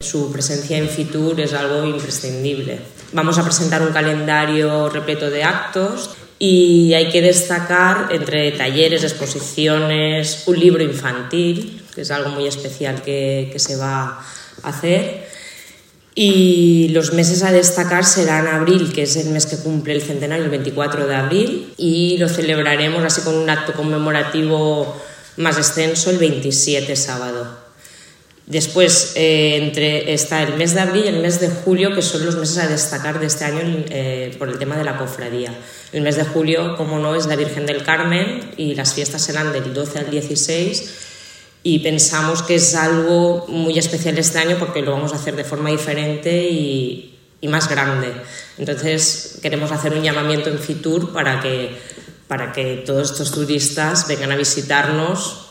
su presencia en Fitur es algo imprescindible. Vamos a presentar un calendario repleto de actos y hay que destacar entre talleres, exposiciones, un libro infantil, que es algo muy especial que se va a hacer. Y los meses a destacar serán abril, que es el mes que cumple el centenario, el 24 de abril, y lo celebraremos así con un acto conmemorativo más extenso el 27 sábado. Después está el mes de abril y el mes de julio, que son los meses a destacar de este año por el tema de la cofradía. El mes de julio, como no, es la Virgen del Carmen y las fiestas serán del 12 al 16 y pensamos que es algo muy especial este año porque lo vamos a hacer de forma diferente y más grande. Entonces queremos hacer un llamamiento en Fitur para que todos estos turistas vengan a visitarnos